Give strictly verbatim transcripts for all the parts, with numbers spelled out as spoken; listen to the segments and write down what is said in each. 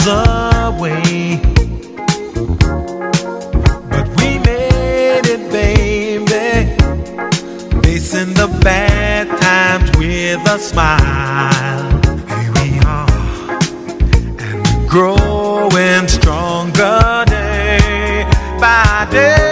miles away. But we made it, baby, facing the bad times with a smile. Here we are, and we're growing stronger day by day.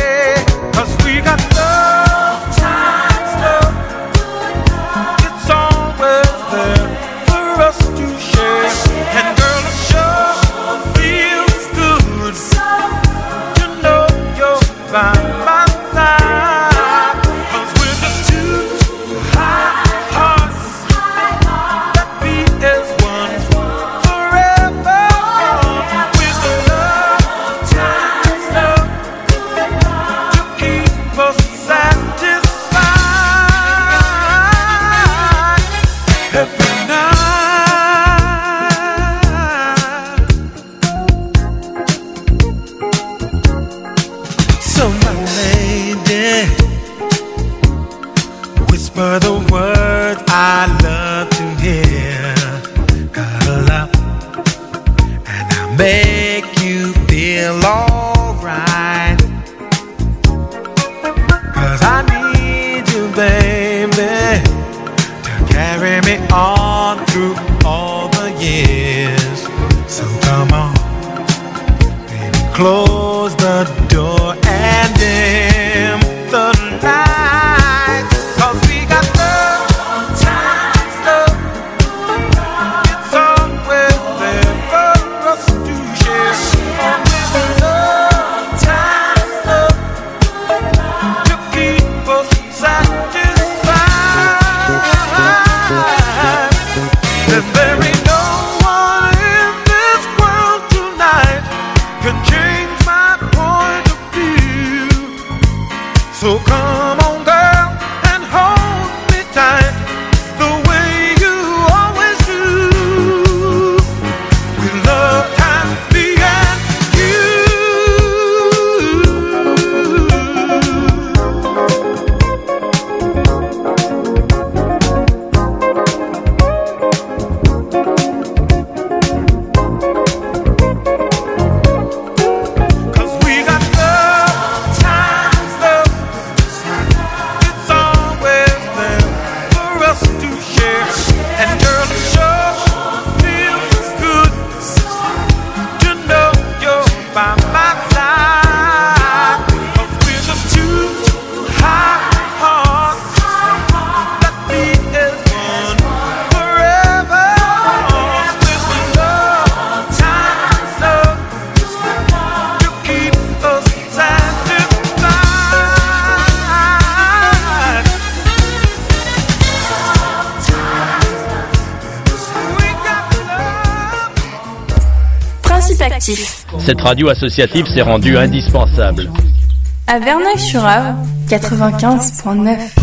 Close the door and dim the lights, 'cause we got love, times love. It's always there for us to share. Always love, times love, to keep us satisfied. And there ain't no one in this world tonight can change my point of view. So come on, girl, and hold me tight the way you always do. With love times me and you. Cette radio associative s'est rendue indispensable. À Verneuil-sur-Avre, quatre-vingt-quinze point neuf.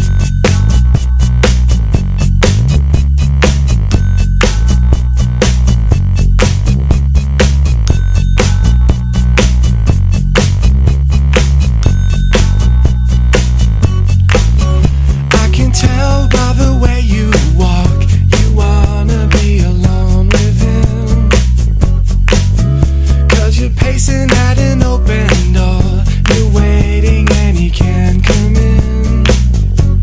At an open door, you're waiting and he can't come in.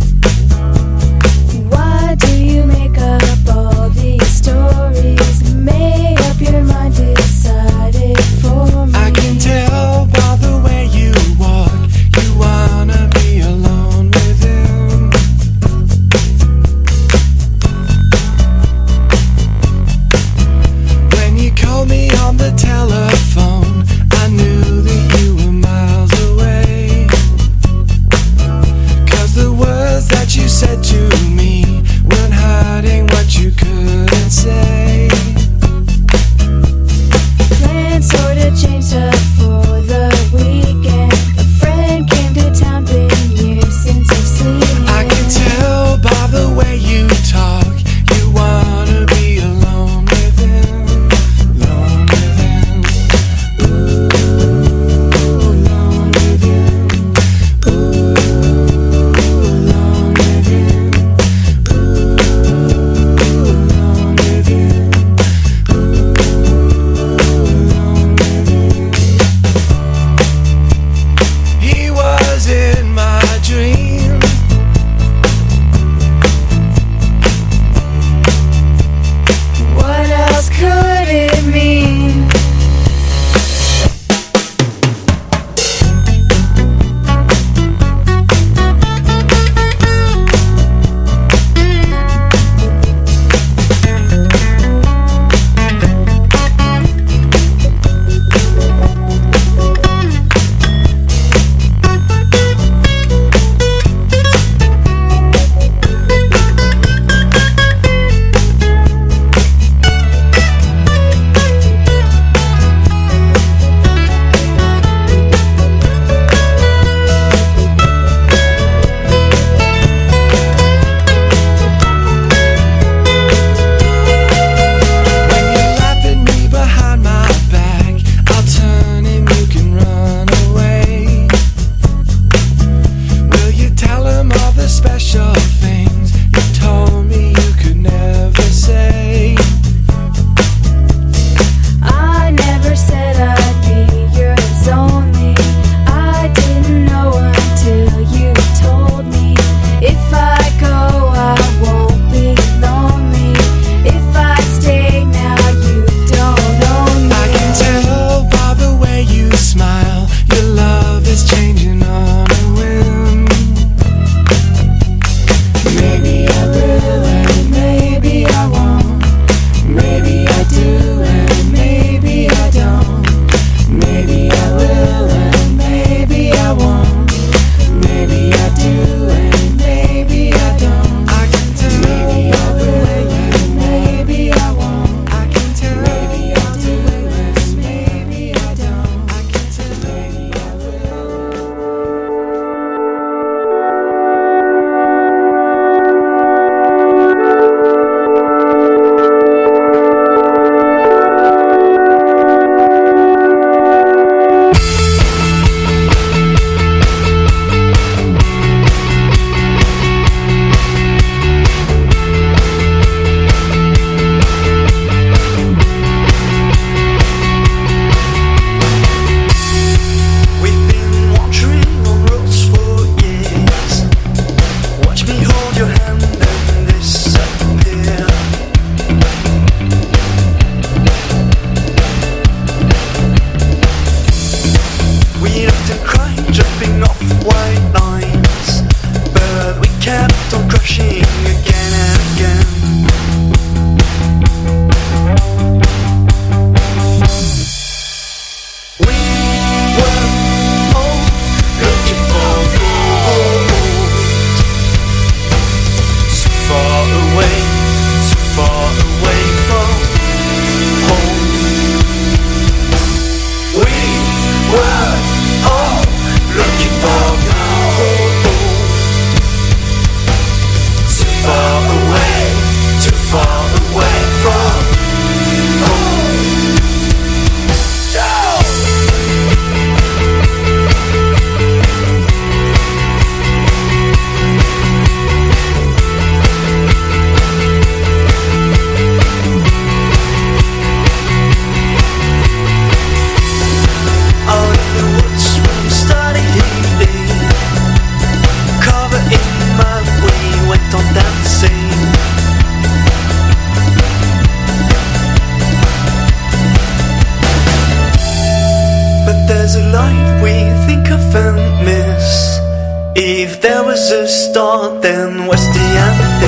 distant and Westiante.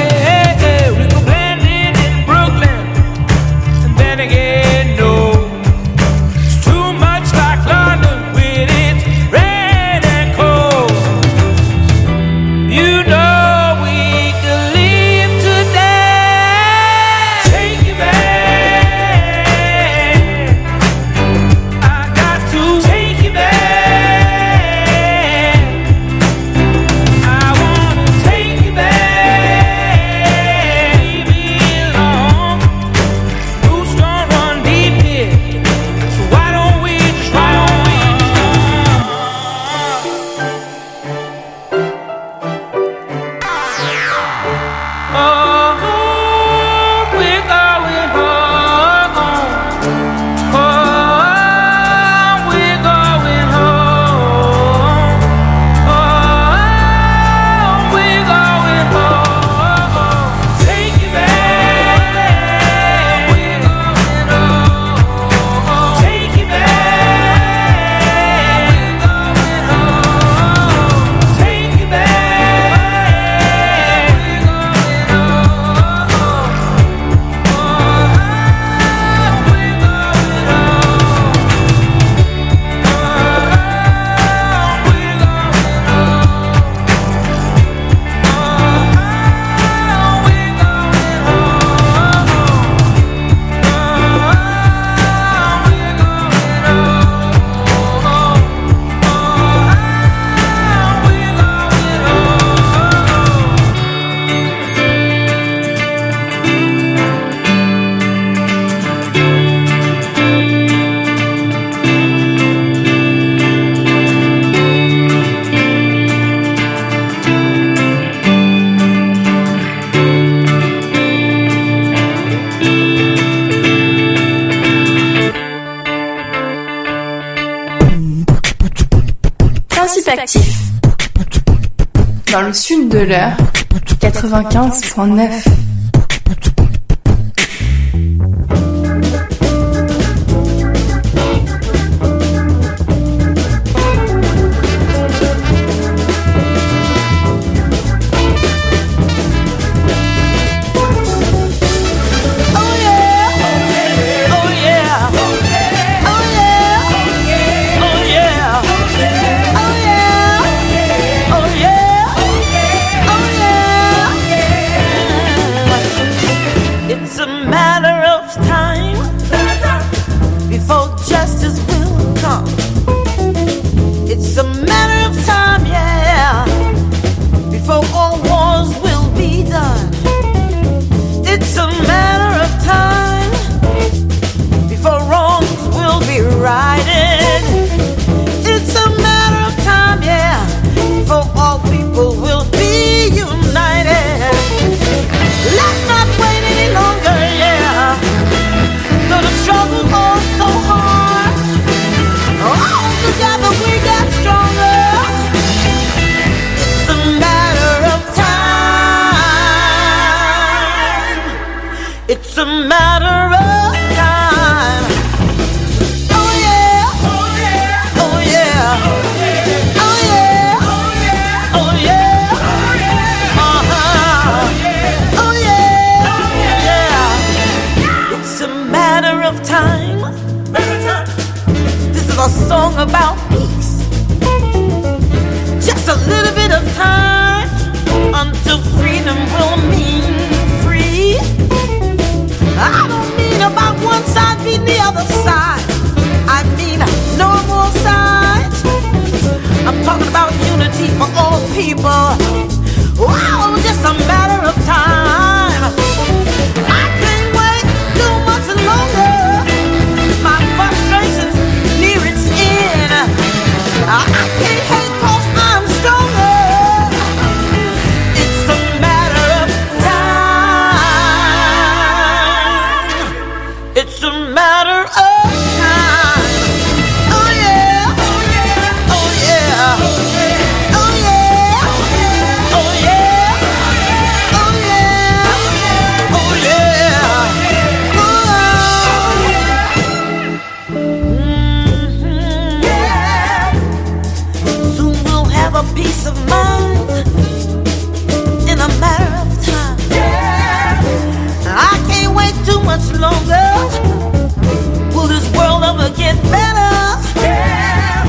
Then again, no. dans le sud de l'heure, quatre-vingt-quinze point neuf. About peace. Just a little bit of time until freedom will mean free. I don't mean about one side beating the other side. I mean no more sides. I'm talking about unity for all people. Wow, just a matter of time. I can't wait too much longer. My frustration's near its end. I can't hate 'cause I'm stronger. It's a matter of time. It's a matter of time. Oh yeah. Oh yeah. Oh yeah. Oh yeah. Oh yeah. Oh yeah. Oh yeah. Mm-hmm. Yeah. Soon we'll have a peace of mind in a matter of time. Yeah. I can't wait too much longer. Will this world ever get better? Yeah.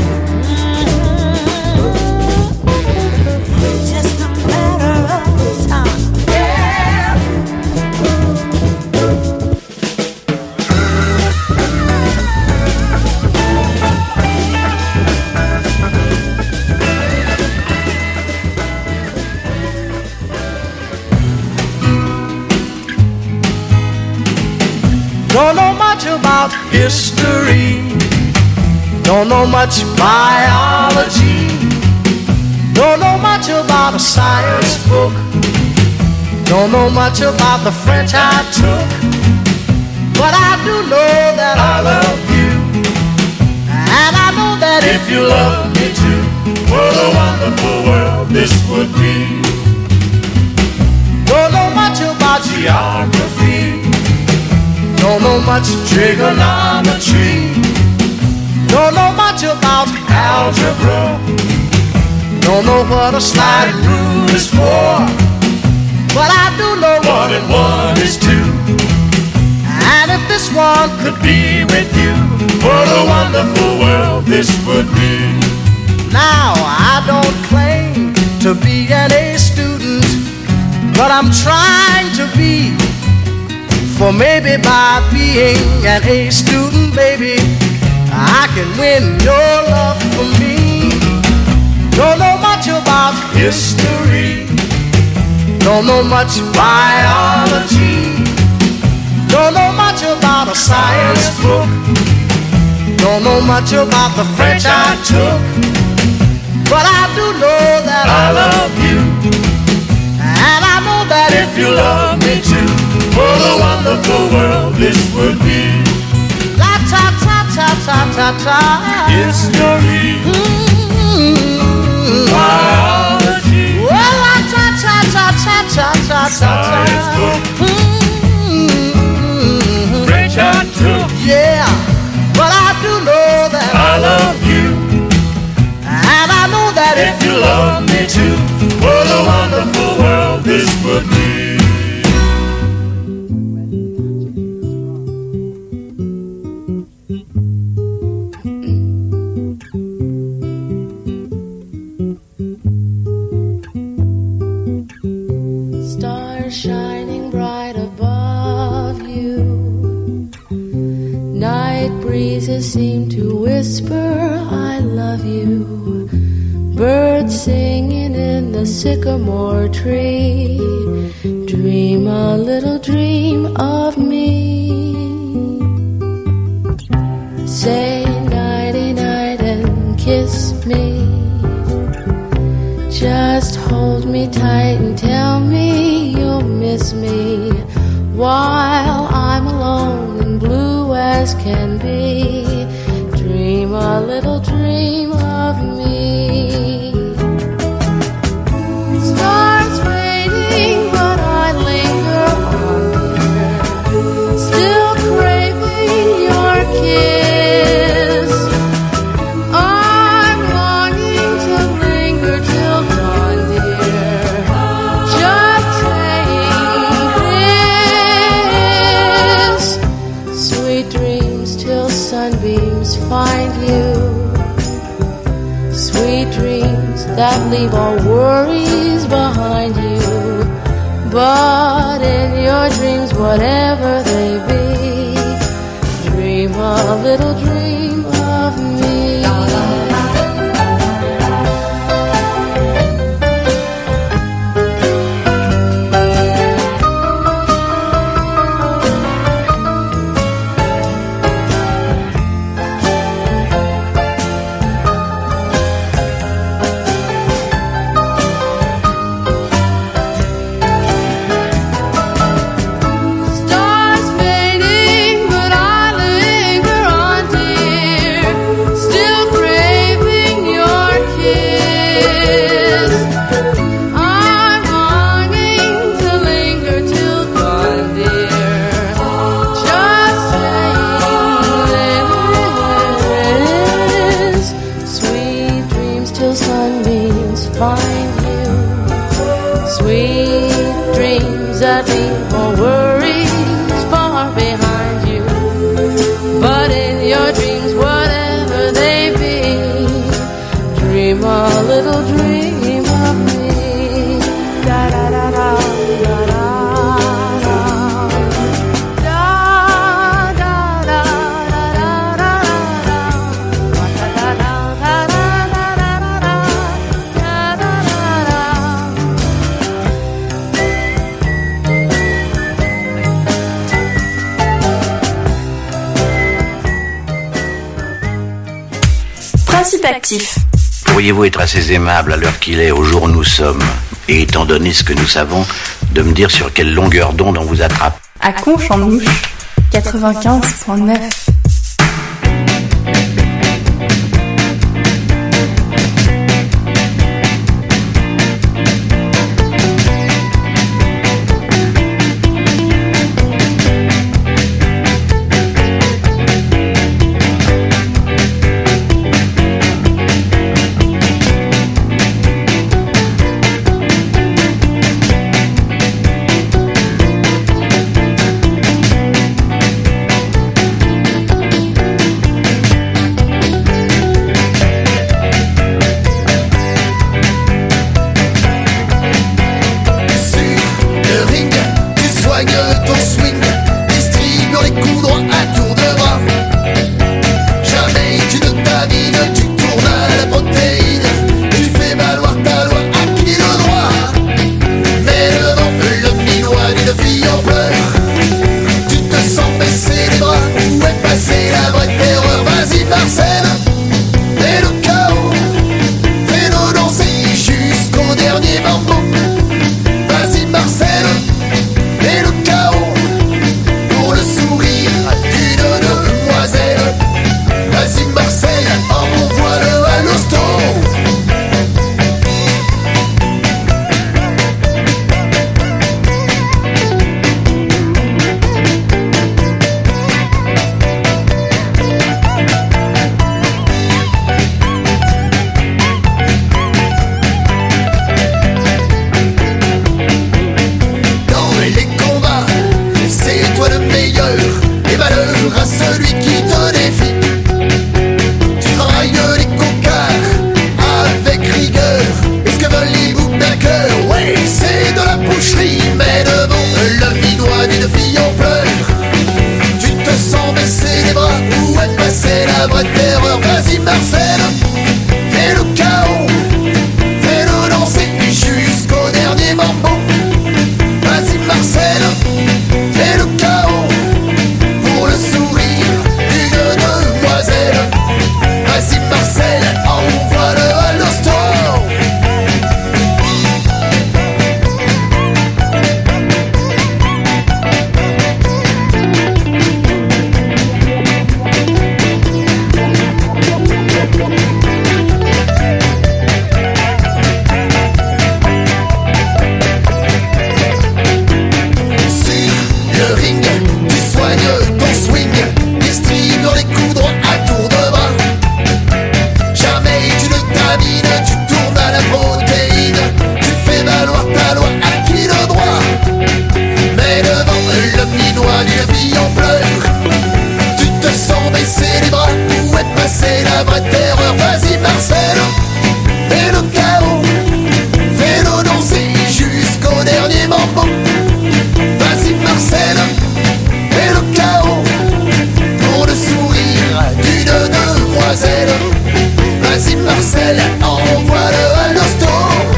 Mm-hmm. Just a matter of time. Yeah. Don't know much about history, don't know much biology, don't know much about a science book, don't know much about the French I took, but I do know that I love you, and I know that if you love me too, what a wonderful world this would be. Don't know much about geography, don't know much trigonometry, don't know much about algebra, don't know what a slide rule is for, but I do know one and one is two. And if this one could be with you, what a wonderful world this would be. Now I don't claim to be an A student, but I'm trying to be. For maybe by being an A student, baby, I can win your love for me. Don't know much about history, don't know much biology, don't know much about a science book, don't know much about the French I took, but I do know that I love you, and I know that if you love me too, what a wonderful world this would be. La ta ta ta ta ta ta. History, mm-hmm. Biology, well, cha cha cha cha cha cha. Mm-hmm. French I took. Yeah, but I do know that I love you, and I know that if you love me too, what a wonderful world this would be. Shining bright above you, night breezes seem to whisper I love you, birds singing in the sycamore tree, dream a little dream of me, say nighty night and kiss me, just hold me tight and tell me you'll miss me while I'm alone and blue as can be. Dream a little dream of me. Stars fading, but I linger on, dear, still craving your kiss. I'm longing to linger till dawn, dear, just saying this. Sweet dreams till sunbeams find you, sweet dreams that leave all worries behind you, but in your dreams, whatever they be, dream a little dream of me. Stars fading, but I linger on, dear, still craving your kiss. I'm longing to linger till dawn, dear, just saying this. Sweet dreams till sunbeams find you, sweet dreams that leave all worries far behind you, but in your dreams, whatever they be, dream a little dream of me. Da da da da da da da. Da da da da da da da. Da da da da da da da da. Da da da da. Principe actif. Pourriez-vous être assez aimable à l'heure qu'il est, au jour où nous sommes, et étant donné ce que nous savons, de me dire sur quelle longueur d'onde on vous attrape? À Conches en Ouche, quatre-vingt-quinze virgule neuf. qui te défie. Tu travailles les cocards avec rigueur. Est-ce que veulent les boucs d'un cœur? Ouais, c'est de la boucherie, mais devant le minois d'une fille en pleurs. Tu te sens baisser les bras, où est passée la vraie terreur? Vas-y Marcel, fais le chaos, fais-le danser jusqu'au dernier mambo. Vas-y Marcel, fais le chaos pour le sourire d'une demoiselle. Vas-y Marcel, envoie-le à l'hosto. C'est la vraie terreur, vas-y Marcel, fais le chaos, fais-le danser jusqu'au dernier mambo. Vas-y Marcel, fais le chaos pour le sourire d'une demoiselle. Vas-y Marcel, envoie-le à l'hosto.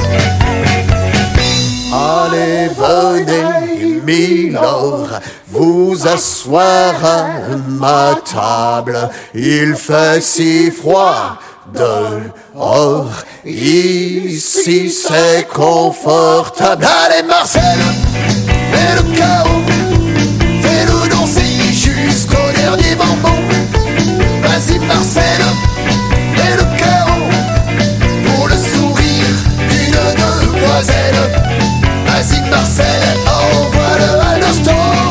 Allez venez Milord, vous asseoir à ma table. Il fait si froid dehors, ici c'est confortable. Allez Marcel, fais le chaos, fais-le danser jusqu'au dernier mambo. Vas-y Marcel, fais le chaos pour le sourire d'une demoiselle. Vas-y Marcel, envoie-le à l'hosto.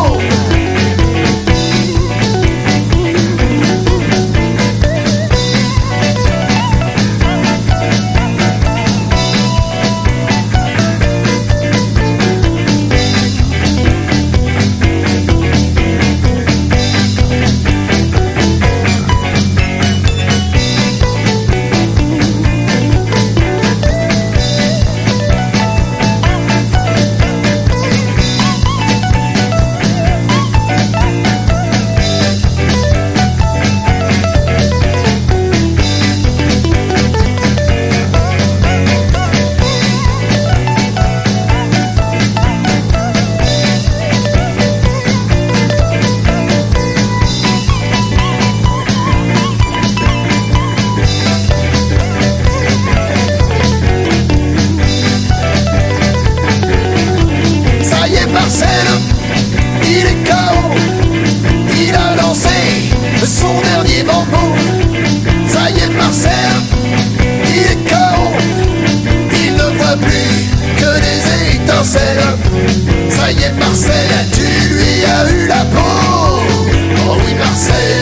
Ça y est Marcel, tu lui as eu la peau. Oh oui Marcel.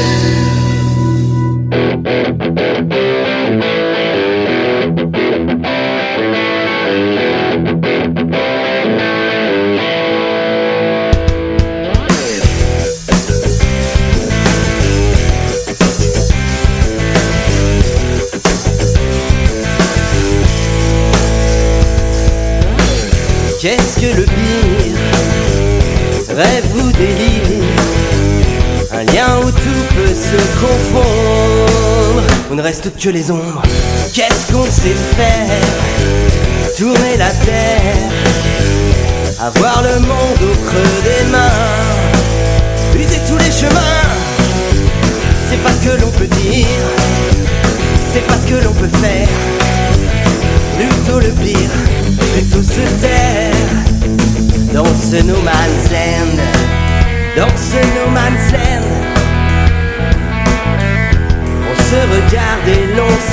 Qu'est-ce que le pire? Rêve ou délire? Un lien où tout peut se confondre, où ne reste que les ombres. Qu'est-ce qu'on sait faire? Tourner la terre, avoir le monde au creux des mains, user tous les chemins. C'est pas ce que l'on peut dire, c'est pas ce que l'on peut faire. Plutôt le pire, plutôt se taire. Dans ce no man's land, dans ce no man's land, on se regarde et l'on